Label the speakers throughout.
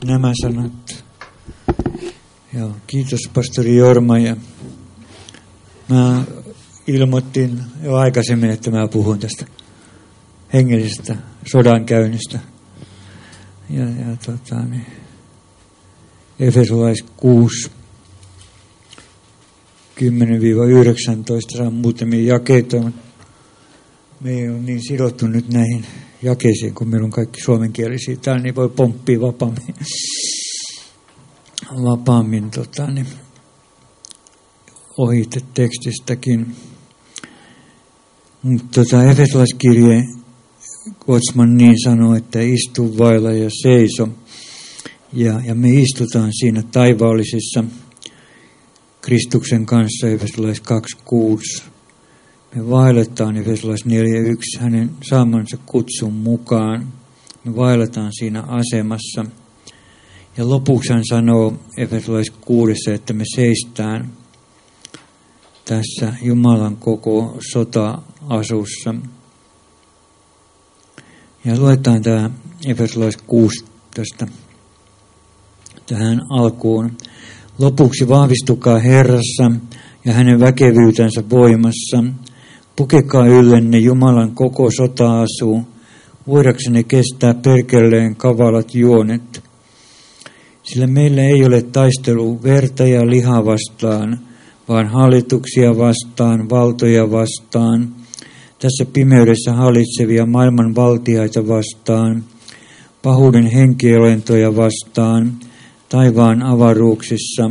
Speaker 1: nämä sanat. Joo, kiitos pastori Jorma. Ja mä ilmoitin jo aikaisemmin, että mä puhun tästä hengellisestä sodankäynnistä. Ja Efesolais 6, 10-19 saa muutamia jakeita, mutta me ei ole niin sidottu nyt näihin jakeisiin, kun meillä on kaikki suomenkielisiä täällä, niin voi pomppia vapaammin ohite tekstistäkin. Mutta Efesolaiskirje Kotsman niin sanoo, että istu vailla ja seiso. Ja me istutaan siinä taivaallisissa Kristuksen kanssa, Efesolais 2.6. Me vaelletaan Efesolais 4.1 hänen saamansa kutsun mukaan. Me vaelletaan siinä asemassa. Ja lopuksi hän sanoo Efesolais 6, että me seistään tässä Jumalan koko sota-asussa. Ja luetaan tämä Efesolais 6 tähän alkuun. Lopuksi vahvistukaa Herrassa ja hänen väkevyytensä voimassa. Pukekaa yllenne Jumalan koko sota-asu, voidaksenne kestää perkeleen kavalat juonet. Sillä meillä ei ole taistelu verta ja lihaa vastaan, vaan hallituksia vastaan, valtoja vastaan, tässä pimeydessä hallitsevia maailman valtiaita vastaan, pahuuden henkielentoja vastaan, taivaan avaruuksissa.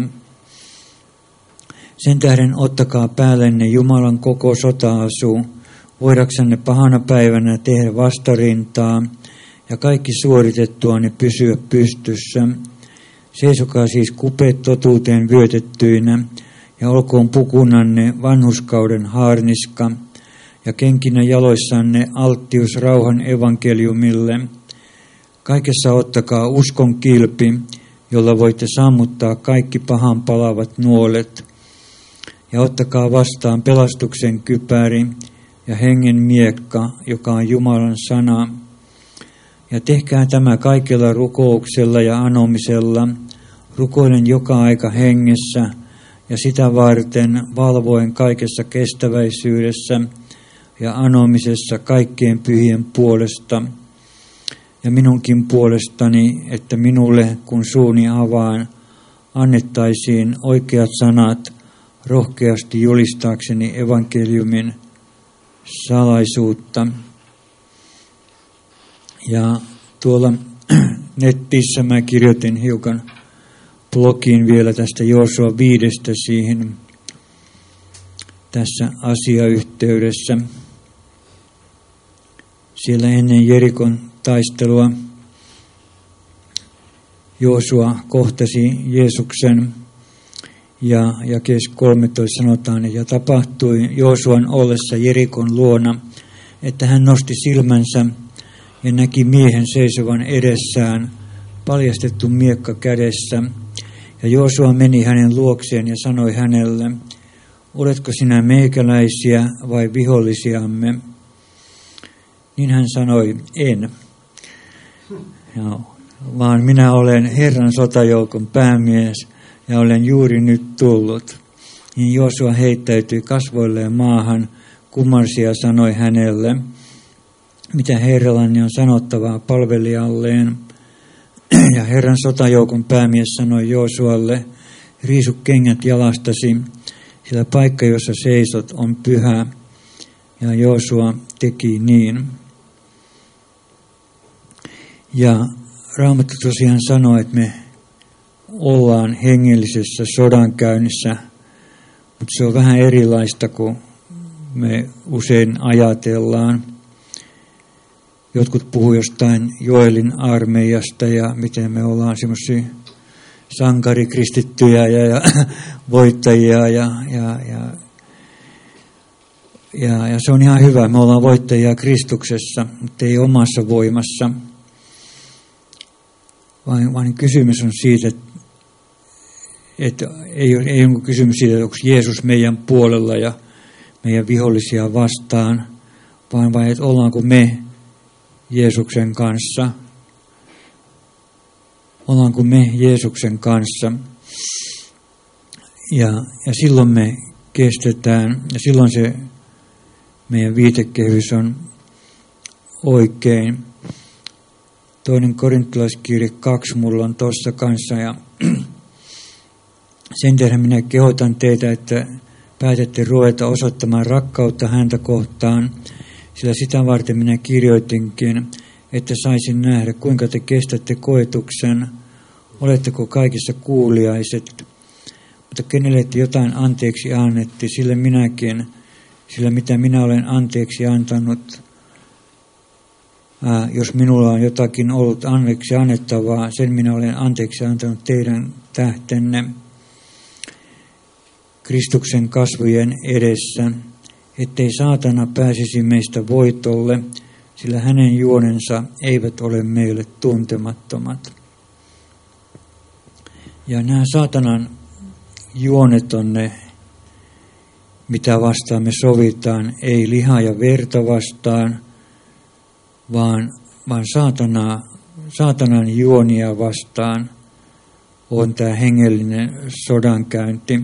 Speaker 1: Sen tähden ottakaa päällenne Jumalan koko sota-asu, voidaksanne pahana päivänä tehdä vastarintaa ja kaikki suoritettuanne pysyä pystyssä. Seisokaa siis kupeet totuuteen vyötettyinä ja olkoon pukunanne vanhuskauden haarniska ja kenkinä jaloissanne alttius rauhan evankeliumille. Kaikessa ottakaa uskon kilpi, jolla voitte sammuttaa kaikki pahan palavat nuolet. Ja ottakaa vastaan pelastuksen kypäri ja hengen miekka, joka on Jumalan sana. Ja tehkää tämä kaikella rukouksella ja anomisella, rukoilen joka aika hengessä ja sitä varten valvoen kaikessa kestäväisyydessä ja anomisessa kaikkien pyhien puolesta. Ja minunkin puolestani, että minulle, kun suuni avaan, annettaisiin oikeat sanat rohkeasti julistaakseni evankeliumin salaisuutta. Ja tuolla netissä mä kirjoitin hiukan blogiin vielä tästä Joosua 5 siihen tässä asiayhteydessä. Siellä ennen Jerikon taistelua Joosua kohtasi Jeesuksen ja jakeessa 13 sanotaan, ja tapahtui Joosuan ollessa Jerikon luona, että hän nosti silmänsä ja näki miehen seisovan edessään, paljastettu miekka kädessä. Ja Joosua meni hänen luokseen ja sanoi hänelle, oletko sinä meikäläisiä vai vihollisiamme? Niin hän sanoi, en. Vaan minä olen Herran sotajoukon päämies ja olen juuri nyt tullut. Niin Joosua heittäytyi kasvoilleen maahan, kumarsi ja sanoi hänelle, mitä Herrallani on sanottavaa palvelijalleen. Ja Herran sotajoukon päämies sanoi Joosualle, riisu kengät jalastasi, sillä paikka, jossa seisot, on pyhä. Ja Joosua teki niin. Ja Raamattu tosiaan sanoo, että me ollaan hengellisessä sodankäynnissä, mutta se on vähän erilaista kuin me usein ajatellaan. Jotkut puhuu jostain Joelin armeijasta ja miten me ollaan semmoisia sankarikristittyjä ja voittajia ja se on ihan hyvä. Me ollaan voittajia Kristuksessa, mutta ei omassa voimassa. Vaan kysymys on siitä, että ei ole kysymys siitä, että onko Jeesus meidän puolella ja meidän vihollisia vastaan, vaan että ollaanko me Jeesuksen kanssa. Ollaanko me Jeesuksen kanssa? Ja silloin me kestetään, ja silloin se meidän viitekehys on oikein. 2. Korintolaiskirje 2 mulla on tuossa kanssa, ja sen tähden minä kehotan teitä, että päätätte ruveta osoittamaan rakkautta häntä kohtaan, sillä sitä varten minä kirjoitinkin, että saisin nähdä, kuinka te kestätte koetuksen, oletteko kaikissa kuuliaiset, mutta kenelle te jotain anteeksi annetti, sillä minäkin, sillä mitä minä olen anteeksi antanut, jos minulla on jotakin ollut anteeksi annettavaa, sen minä olen anteeksi antanut teidän tähtenne Kristuksen kasvojen edessä, ettei saatana pääsisi meistä voitolle, sillä hänen juonensa eivät ole meille tuntemattomat. Ja nämä saatanan juonet on ne, mitä vastaan me sovitaan, ei lihaa ja verta vastaan, vaan saatanan juonia vastaan on tämä hengellinen sodankäynti.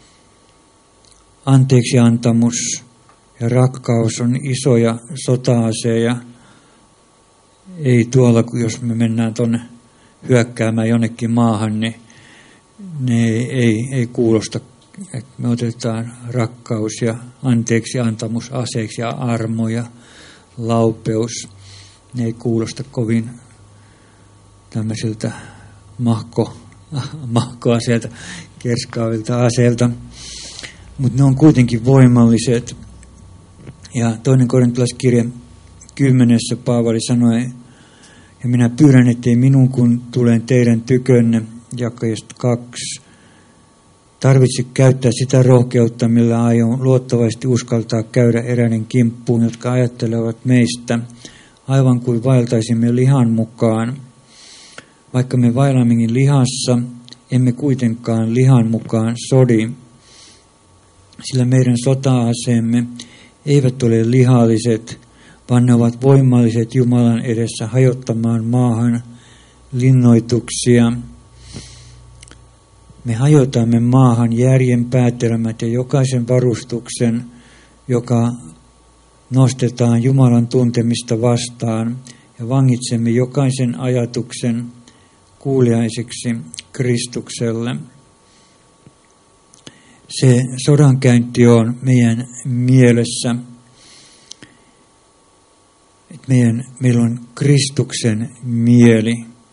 Speaker 1: Anteeksiantamus ja rakkaus on isoja sota-aseja. Ei tuolla, kun jos me mennään tuonne hyökkäämään jonnekin maahan, niin ne ei kuulosta, että me otetaan rakkaus ja anteeksiantamus aseeksi ja armo ja laupeus. Ne ei kuulosta kovin tämmöisiltä mahkoaseilta, kerskaavilta aseilta, mutta ne on kuitenkin voimalliset. Ja 2. Korintolaiskirje 10. Paavali sanoi, ja minä pyydän, ettei minun kun tulen teidän tykönne, jakeesta 2, tarvitse käyttää sitä rohkeutta, millä aion luottavasti uskaltaa käydä eräiden kimppuun, jotka ajattelevat meistä, aivan kuin vaeltaisimme lihan mukaan. Vaikka me vaellammekin lihassa, emme kuitenkaan lihan mukaan sodi, sillä meidän sota-aseemme eivät ole lihalliset, vaan ne ovat voimalliset Jumalan edessä hajottamaan maahan linnoituksia. Me hajotamme maahan järjen päätelmät ja jokaisen varustuksen, joka nostetaan Jumalan tuntemista vastaan, ja vangitsemme jokaisen ajatuksen kuuliaiseksi Kristukselle. Se sodankäynti on meidän mielessä, että meillä on Kristuksen mieli.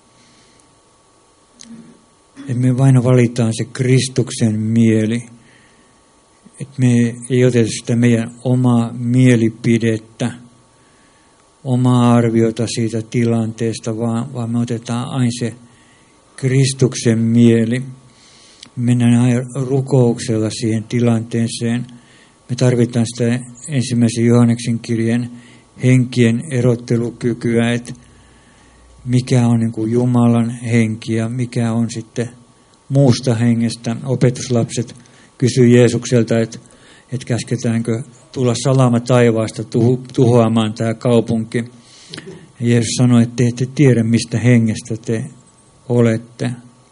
Speaker 1: Että me vain valitaan se Kristuksen mieli. Että me ei oteta sitä meidän omaa mielipidettä, omaa arviota siitä tilanteesta, vaan me otetaan aina se Kristuksen mieli. Me mennään aina rukouksella siihen tilanteeseen. Me tarvitaan sitä 1. Johanneksen kirjeen henkien erottelukykyä, että mikä on niin kuin Jumalan henki ja mikä on sitten muusta hengestä. Opetuslapset kysyivät Jeesukselta, että käsketäänkö tulla salama taivaasta tuhoamaan tämä kaupunki. Ja Jeesus sanoi, että te ette tiedä, mistä hengestä te olette.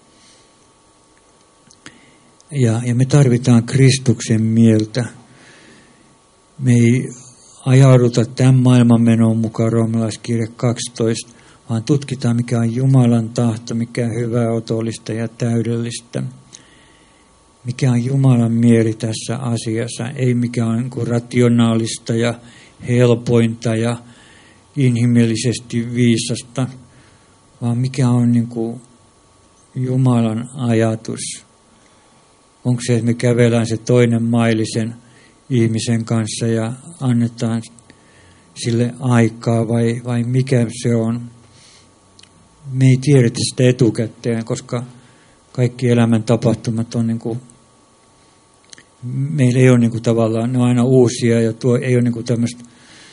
Speaker 1: Ja me tarvitaan Kristuksen mieltä. Me ei ajauduta tämän maailman menoon mukaan roomalaiskirje 12, vaan tutkitaan, mikä on Jumalan tahto, mikä on hyvää, otollista ja täydellistä. Mikä on Jumalan mieli tässä asiassa, ei mikä on niin rationaalista ja helpointa ja inhimillisesti viisasta, vaan mikä on niin kuin Jumalan ajatus. Onko se, että me kävelään se toinen mailisen ihmisen kanssa ja annetaan sille aikaa vai mikä se on? Me ei tiedetä sitä etukäteen, koska kaikki elämän tapahtumat on niin kuin, meillä ei ole niin kuin tavallaan, ne on aina uusia ja tuo ei ole niin kuin tämmöistä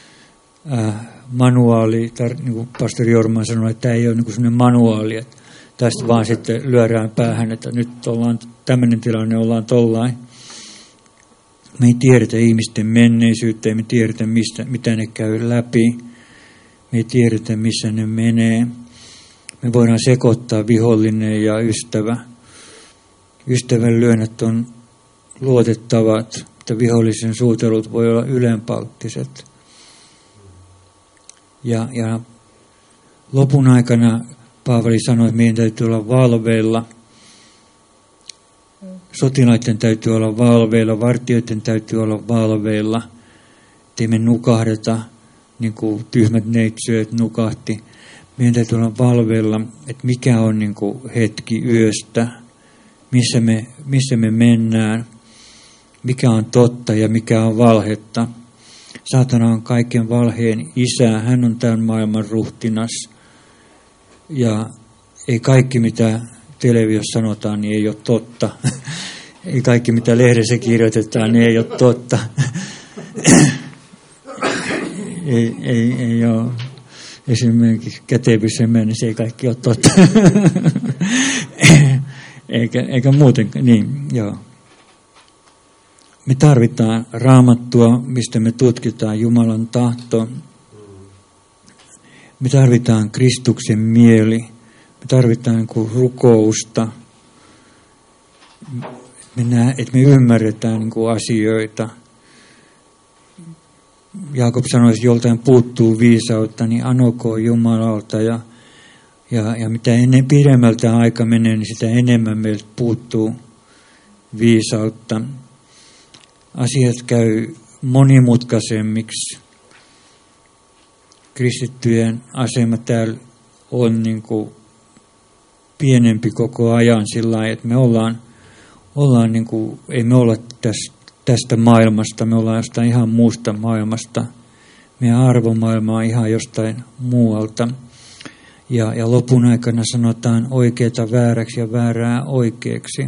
Speaker 1: manuaali, niin kuin pastori Jorma sanoi, että tämä ei ole niin kuin sellainen manuaali, että tästä vaan sitten lyödään päähän, että nyt ollaan tämmöinen tilanne, ollaan tollain. Me ei tiedetä ihmisten menneisyyttä, me ei tiedetä, mitä ne käy läpi, me ei tiedetä, missä ne menee. Me voidaan sekoittaa vihollinen ja ystävä. Ystävän lyönnät on luotettavat, mutta vihollisen suutelut voi olla ylenpalttiset. Ja lopun aikana Paavali sanoi, että meidän täytyy olla valveilla. Sotilaiden täytyy olla valveilla, vartijoiden täytyy olla valveilla, ettei me nukahdeta, niin kuin tyhmät neitsyöt nukahti. Meidän täytyy olla valveilla, että mikä on niin kuin hetki yöstä, missä me mennään, mikä on totta ja mikä on valhetta. Saatana on kaiken valheen isä, hän on tämän maailman ruhtinas. Ja ei kaikki, mitä televisiossa sanotaan, niin ei ole totta. Ei kaikki, mitä lehdessä kirjoitetaan, niin ei ole totta. ei ole. Esimerkiksi kätevyysemmäinen, ei kaikki ole totta. eikä muutenkaan. Niin, joo. Me tarvitaan Raamattua, mistä me tutkitaan Jumalan tahto. Me tarvitaan Kristuksen mieli. Me tarvitaan niin kuin rukousta. Että me ymmärretään niin kuin asioita. Jaakob sanoi, että joltain puuttuu viisautta, niin anokoon Jumalalta. Ja mitä pidemmältä aika menee, niin sitä enemmän meiltä puuttuu viisautta. Asiat käy monimutkaisemmiksi. Kristittyjen asema täällä on niin kuin pienempi koko ajan sillä lailla, että me ollaan niin kuin, ei me olla tästä maailmasta, me ollaan jostain ihan muusta maailmasta. Meidän arvomaailma on ihan jostain muualta. Ja lopun aikana sanotaan oikeaa vääräksi ja väärää oikeaksi.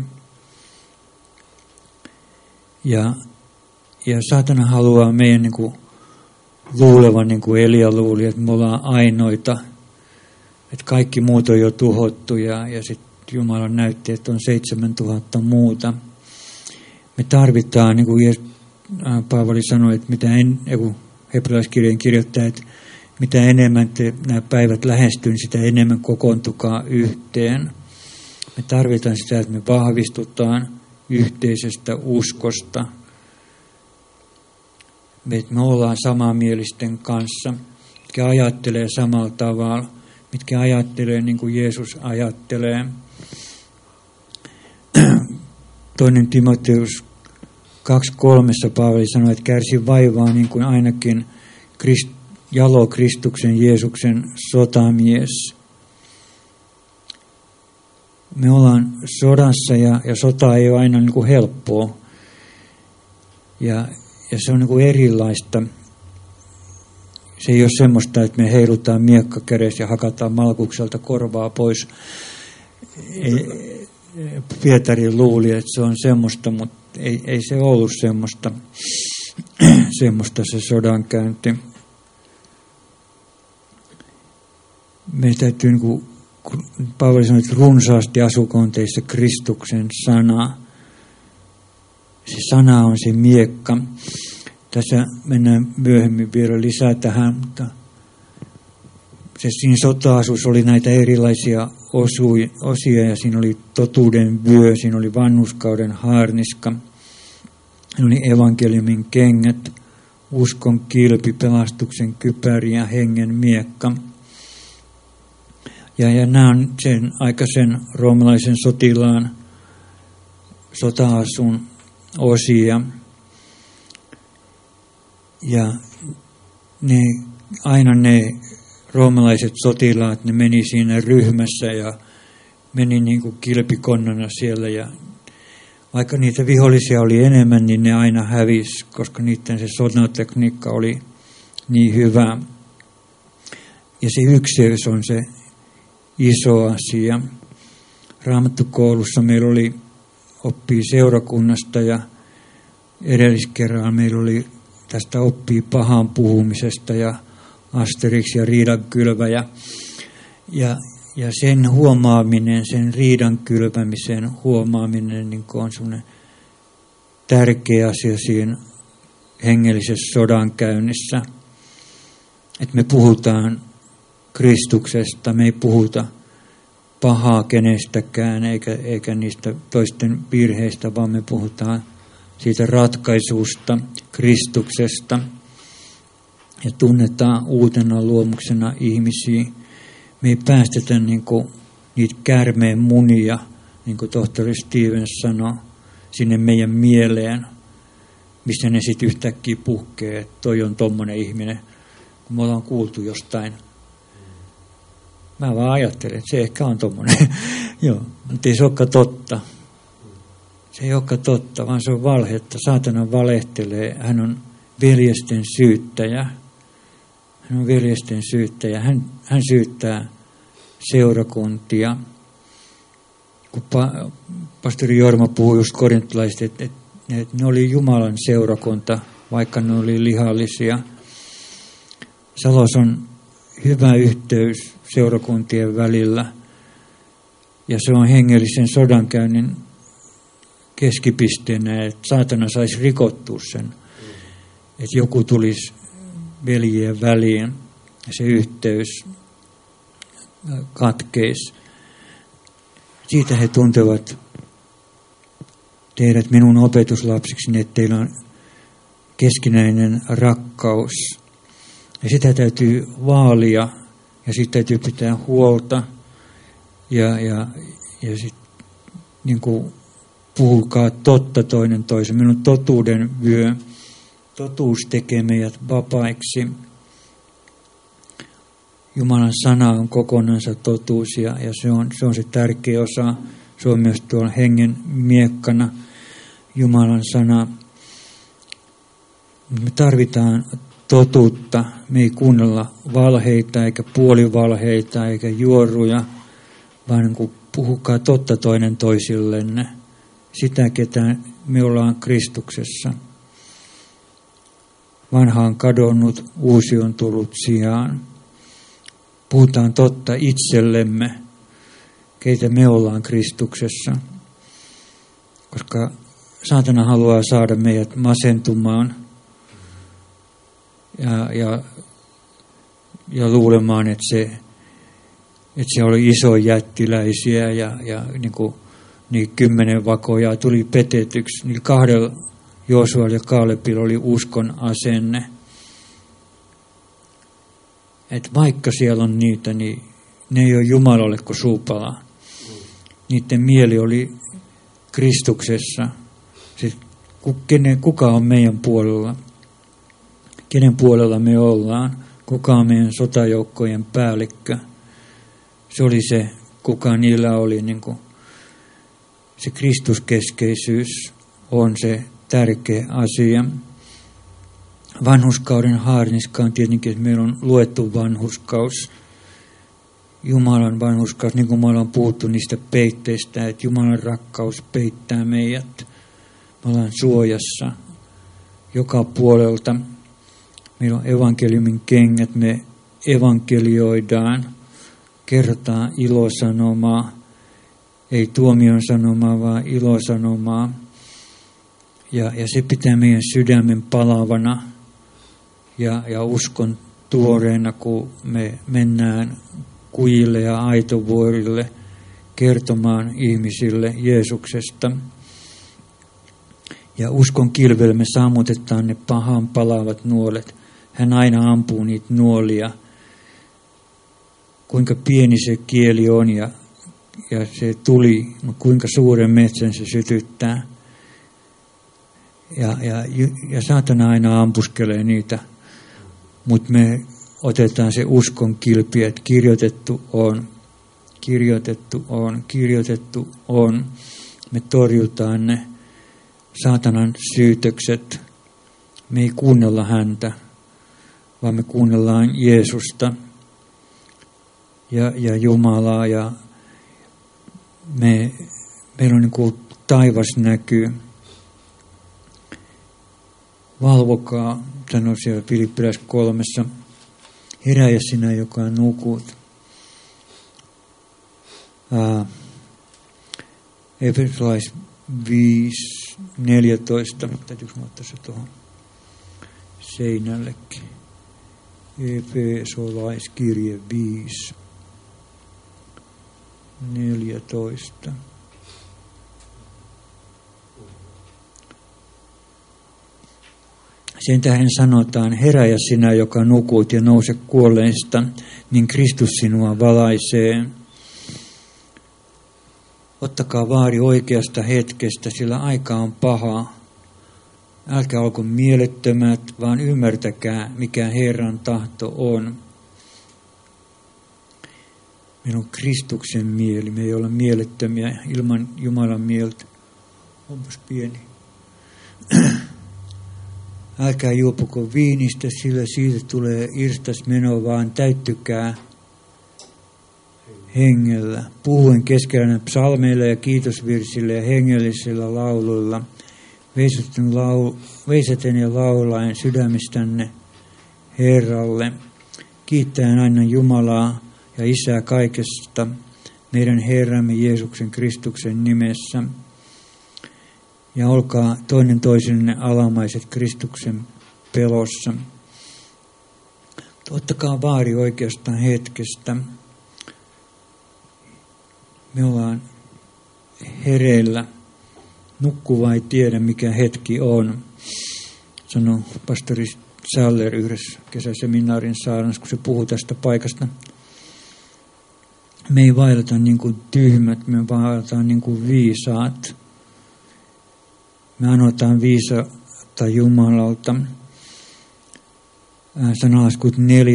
Speaker 1: Ja saatana haluaa meidän niin kuin luulevan, niin kuin Elia luuli, että me ollaan ainoita, että kaikki muut on jo tuhottu ja sitten Jumala näytti, että on 7000 muuta. Me tarvitaan, niin kuin Paavali sanoi, että hebrealaiskirjeen kirjoittaa, että mitä enemmän nämä päivät lähestyy, sitä enemmän kokoontukaa yhteen. Me tarvitaan sitä, että me vahvistutaan yhteisestä uskosta. Me ollaan samanmielisten kanssa, mitkä ajattelee samalla tavalla, mitkä ajattelee niin kuin Jeesus ajattelee. 2. Timoteus 2.3. Paavali sanoi, että kärsi vaivaa niin kuin ainakin jalo Kristuksen Jeesuksen sotamies. Me ollaan sodassa ja sota ei ole aina niin kuin helppoa. Ja se on niin kuin erilaista. Se ei ole semmoista, että me heilutaan miekka kädessä ja hakataan Malkukselta korvaa pois. Pietari luuli, että se on semmoista, mutta ei se ollut semmoista se sodankäynti. Meidän täytyy, niin kuin Paavali sanoi, että runsaasti asukoon teissä Kristuksen sana. Se sana on se miekka. Tässä mennään myöhemmin vielä lisää tähän, mutta siinä sota-asussa oli näitä erilaisia osia ja siinä oli totuuden vyö, siinä oli vanhurskauden haarniska, siinä oli evankeliumin kengät, uskon kilpi, pelastuksen kypäri ja hengen miekka. Ja nämä on sen aikaisen roomalaisen sotilaan sota-asun osia. Ja aina ne roomalaiset sotilaat, ne meni siinä ryhmässä ja meni niin kuin kilpikonnana siellä. Ja vaikka niitä vihollisia oli enemmän, niin ne aina hävisi, koska niiden se sotatekniikka oli niin hyvä. Ja se ykseys on se iso asia. Raamattukoulussa meillä oli oppii seurakunnasta ja edelliskerralla meillä oli tästä oppii pahan puhumisesta ja Asterix ja riidan kylväjä. Ja sen huomaaminen, sen riidan kylvämisen huomaaminen niin on semmoinen tärkeä asia siinä hengellisessä sodankäynnissä. Että me puhutaan Kristuksesta, me ei puhuta pahaa kenestäkään eikä niistä toisten virheistä, vaan me puhutaan siitä ratkaisusta, Kristuksesta ja tunnetaan uutena luomuksena ihmisiä. Me ei päästetä niitä käärmeen munia, niin kuin tohtori Stevens sanoi, sinne meidän mieleen, missä ne sitten yhtäkkiä puhkee, että toi on tommonen ihminen, kun me ollaan kuultu jostain. Mä vaan ajattelen, että se ehkä on tommonen. Joo, mutta ei se olekaan totta. Se ei olekaan totta, vaan se on valhetta. Saatana valehtelee. Hän on veljesten syyttäjä. Hän on veljesten syyttäjä. Hän syyttää seurakuntia. Kun pastori Jorma puhui just korintolaisista, että ne oli Jumalan seurakunta, vaikka ne oli lihallisia. Salossa on hyvä yhteys seurakuntien välillä, ja se on hengellisen sodankäynnin keskipisteenä, että saatana saisi rikottua sen, että joku tulisi veljien väliin, ja se yhteys katkeisi. Siitä he tuntevat teidät minun opetuslapsiksi, että teillä on keskinäinen rakkaus. Ja sitä täytyy vaalia ja siitä täytyy pitää huolta. Ja sitten niin kuin puhukaa totta toinen toisen. Minun totuuden vyö. Totuus tekee meidät vapaiksi. Jumalan sana on kokonansa totuus ja se on se tärkeä osa. Se on myös tuolla hengen miekkana Jumalan sana. Me tarvitaan totuutta. Me ei kuunnella valheita eikä puolivalheita eikä juoruja, vaan niin kuin puhukaa totta toinen toisillenne. Sitä, ketä me ollaan Kristuksessa. Vanha on kadonnut, uusi on tullut sijaan. Puhutaan totta itsellemme, keitä me ollaan Kristuksessa. Koska saatana haluaa saada meidät masentumaan ja luulemaan, että se oli iso jättiläisiä ja niin 10 vakojaa tuli petetyksi. Niin 2 Joosualla ja Kaalepilla oli uskon asenne. Että vaikka siellä on niitä, niin ne ei ole Jumalalle kuin suupala. Niiden mieli oli Kristuksessa. Kuka on meidän puolella? Kenen puolella me ollaan? Kuka on meidän sotajoukkojen päällikkö? Se oli se, kuka niillä oli. Niin kuin se Kristuskeskeisyys on se tärkeä asia. Vanhurskauden haarniska on tietenkin, että meillä on luettu vanhurskaus. Jumalan vanhurskaus, niin kuin me ollaan puhuttu niistä peitteistä, että Jumalan rakkaus peittää meidät. Me ollaan suojassa joka puolelta. Meillä on evankeliumin kengät, me evankelioidaan, kerrotaan ilosanomaa, ei tuomion sanomaa, vaan ilosanomaa. Ja se pitää meidän sydämen palavana ja uskon tuoreena, kun me mennään kujille ja aitovuorille kertomaan ihmisille Jeesuksesta. Ja uskon kilvelle me sammutetaan ne pahan palavat nuolet. Hän aina ampuu niitä nuolia. Kuinka pieni se kieli on ja se tuli, no kuinka suuren metsän se sytyttää. Ja saatana aina ampuskelee niitä, mutta me otetaan se uskon kilpi, että kirjoitettu on, kirjoitettu on, kirjoitettu on. Me torjutaan ne saatanan syytökset. Me ei kuunnella häntä, vaan me kuunnellaan Jeesusta ja Jumalaa. Ja meillä on niin kuin taivas näkyy. Valvokaa, sanoi siellä Filippiläis 3. Heräjä sinä, joka nukut. Efesolais 5:14. Täytyykö mä ottaa se tuohon seinällekin? Efesolaiskirje 5. 14. Sen tähden sanotaan, heräjä sinä, joka nukut ja nouse kuolleista, niin Kristus sinua valaisee. Ottakaa vaari oikeasta hetkestä, sillä aika on paha. Älkää olko mielettömät, vaan ymmärtäkää, mikä Herran tahto on. Meillä on Kristuksen mieli, me ei olla mielettömiä ilman Jumalan mieltä. Onpas pieni. Älkää juopuko viinistä, sillä siitä tulee irstas meno, vaan täyttykää hengellä. Puhuen keskellä psalmeilla ja kiitosvirsillä ja hengellisillä lauluilla. Veisaten ja laulaen sydämistänne Herralle. Kiittäen aina Jumalaa ja Isää kaikesta meidän Herramme Jeesuksen Kristuksen nimessä. Ja olkaa toinen toisenne alamaiset Kristuksen pelossa. Ottakaa vaari oikeasta hetkestä. Me ollaan hereillä. Nukkuva ei tiedä, mikä hetki on, sanoi pastori Saller yhdessä kesäseminaarin saarnassa, kun se puhui tästä paikasta. Me ei vaelleta niin kuin tyhmät, me vaelletaan niin kuin viisaat. Me anotaan viisautta Jumalalta. Sanalaskut 4.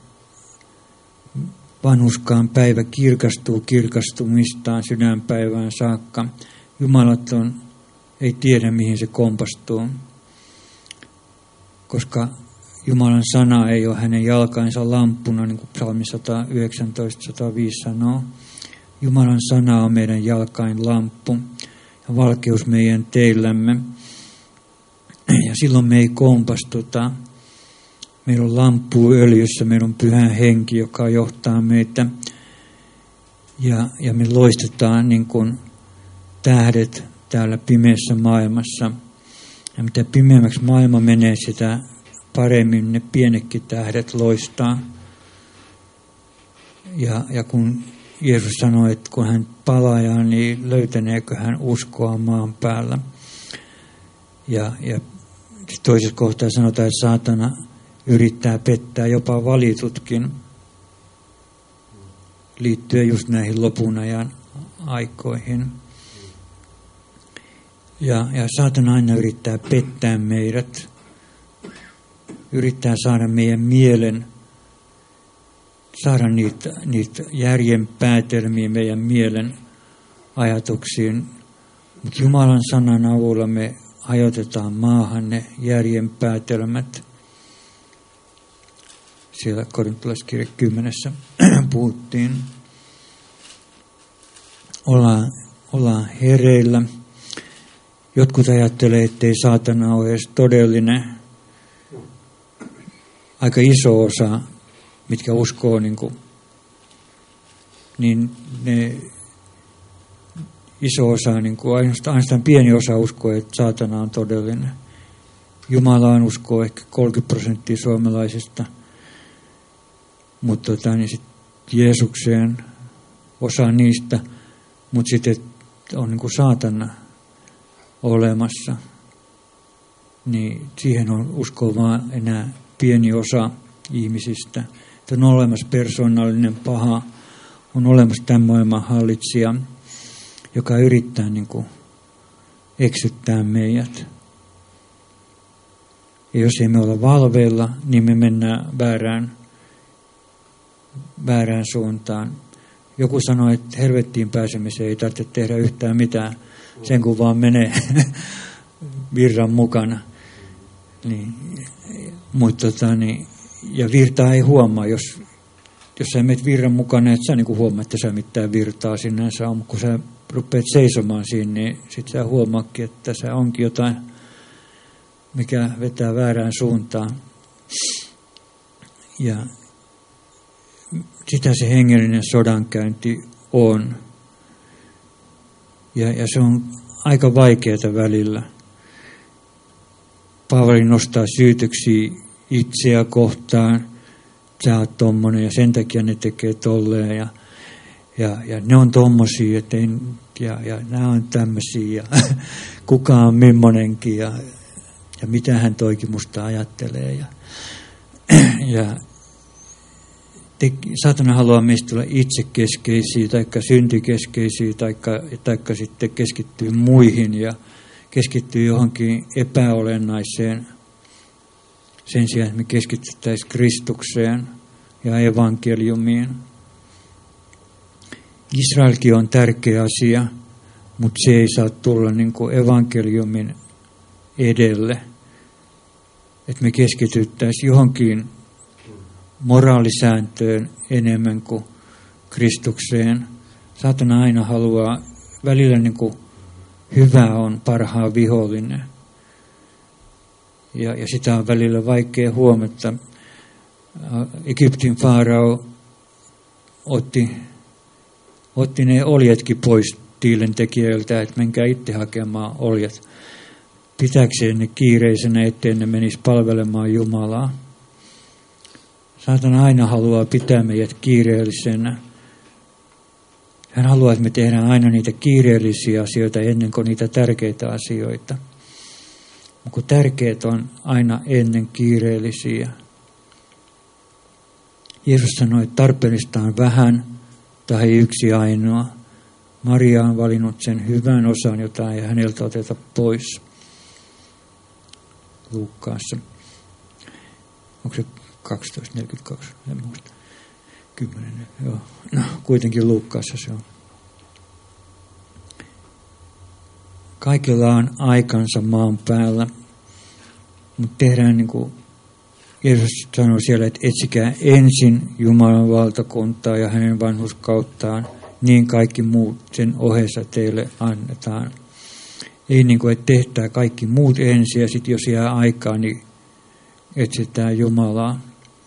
Speaker 1: Vanhuskaan päivä kirkastuu kirkastumistaan sydänpäivään saakka. Jumalaton ei tiedä, mihin se kompastuu, koska Jumalan sana ei ole hänen jalkainsa lamppuna, niin kuin psalmi 119:105 sanoo. Jumalan sana on meidän jalkain lamppu ja valkeus meidän teillämme. Ja silloin me ei kompastuta. Meillä on lamppu öljyssä, meillä on pyhä henki, joka johtaa meitä. Ja me loistetaan niin kuin tähdet täällä pimeässä maailmassa. Ja mitä pimeämmäksi maailma menee, sitä paremmin ne pienetkin tähdet loistaa. Ja kun Jeesus sanoi, että kun hän palaa, niin löytäneekö hän uskoa maan päällä. Ja toisessa kohtaa sanotaan, että saatana yrittää pettää jopa valitutkin liittyen just näihin lopun ajan aikoihin. Ja saatana aina yrittää pettää meidät, yrittää saada meidän mielen, saada niitä järjen päätelmiä meidän mielen ajatuksiin. Mutta Jumalan sanan avulla me hajotetaan maahan ne järjen päätelmät. Siellä Korintolaiskirje 10 puhuttiin. Ollaan hereillä. Jotkut ajattelee, ettei saatana ole edes todellinen. Aika iso osa, mitkä uskoo, niin ne iso osa, ainoastaan pieni osa uskoo, että saatana on todellinen. Jumalaan uskoo ehkä 30% suomalaisista, mutta niin sit Jeesukseen osa niistä, mutta sitten on saatana olemassa, niin siihen on uskoo vaan enää pieni osa ihmisistä. Että on olemassa persoonallinen paha, on olemassa tämän maailman hallitsija, joka yrittää eksyttää meidät. Ja jos ei me olla valveilla, niin me mennään väärään suuntaan. Joku sanoi, että helvettiin pääsemiseen ei tarvitse tehdä yhtään mitään, sen kun vaan menee virran mukana. Niin, mutta ja virtaa ei huomaa, jos sä menet virran mukana, et sä huomaa, että sä mitään virtaa sinänsä on, kun sä rupeat seisomaan siinä, niin sit sä huomaakin, että tässä onkin jotain, mikä vetää väärään suuntaan. Ja sitä se hengellinen sodankäynti on. Ja se on aika vaikeaa välillä. Paavali nostaa syytöksiä itseä kohtaan. Sä oot tommonen ja sen takia ne tekee tolleen. Ja Ja ne on tommosia, ja nämä on tämmöisiä, ja kuka on mimmonenkin, ja mitä hän toikin musta ajattelee. Ja saatana haluaa meistä olla itsekeskeisiä, tai syntikeskeisiä, tai sitten keskittyy muihin, ja keskittyy johonkin epäolennaiseen, sen sijaan, että me keskityttäisiin Kristukseen ja evankeliumiin. Israelkin on tärkeä asia, mutta se ei saa tulla niin kuin evankeliumin edelle. Että me keskityttäisiin johonkin moraalisääntöön enemmän kuin Kristukseen. Saatana aina haluaa, välillä niin kuin hyvä on parhaan vihollinen. Ja sitä on välillä vaikea huomata. Egyptin faarao otti ne oljetkin pois tiilentekijöiltä, että menkää itse hakemaan oljet. Pitääkseen ne kiireisenä, ettei ne menisi palvelemaan Jumalaa. Saatana aina haluaa pitää meidät kiireellisenä. Hän haluaa, että me tehdään aina niitä kiireellisiä asioita ennen kuin niitä tärkeitä asioita. Mutta kun tärkeät on aina ennen kiireellisiä. Jeesus sanoi, että tarpeellista on vähän tai yksi ainoa. Maria on valinnut sen hyvän osan, jota ei häneltä oteta pois. Luukkaassa. Onko se 12.42? En muista. 10. Joo. No, kuitenkin Luukkaassa se on. Kaikilla on aikansa maan päällä, mutta tehdään niin kuin Jeesus sanoi siellä, että etsikää ensin Jumalan valtakuntaa ja hänen vanhurskauttaan, niin kaikki muut sen ohessa teille annetaan. Ei niin kuin, että tehdään kaikki muut ensin ja sitten jos jää aikaa, niin etsitään Jumalaa.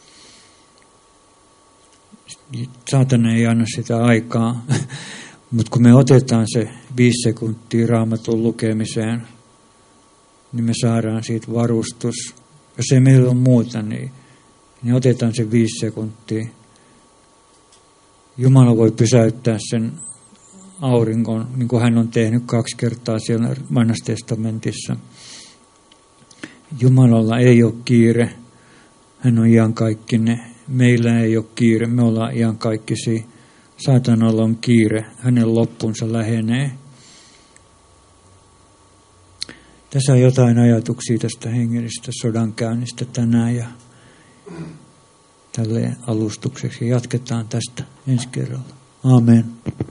Speaker 1: Saatana ei anna sitä aikaa, mutta kun me otetaan se 5 sekuntia Raamatun lukemiseen, niin me saadaan siitä varustus. Jos ei meillä ole muuta, niin otetaan se 5 sekuntia. Jumala voi pysäyttää sen auringon, niin kuin hän on tehnyt 2 kertaa siellä Vanhassa testamentissa. Jumalalla ei ole kiire. Hän on iankaikkinen. Meillä ei ole kiire. Me ollaan iankaikkisia. Saatanalla on kiire. Hänen loppunsa lähenee. Tässä on jotain ajatuksia tästä hengellisestä sodankäynnistä tänään ja tälleen alustukseksi. Jatketaan tästä ensi kerralla. Aamen.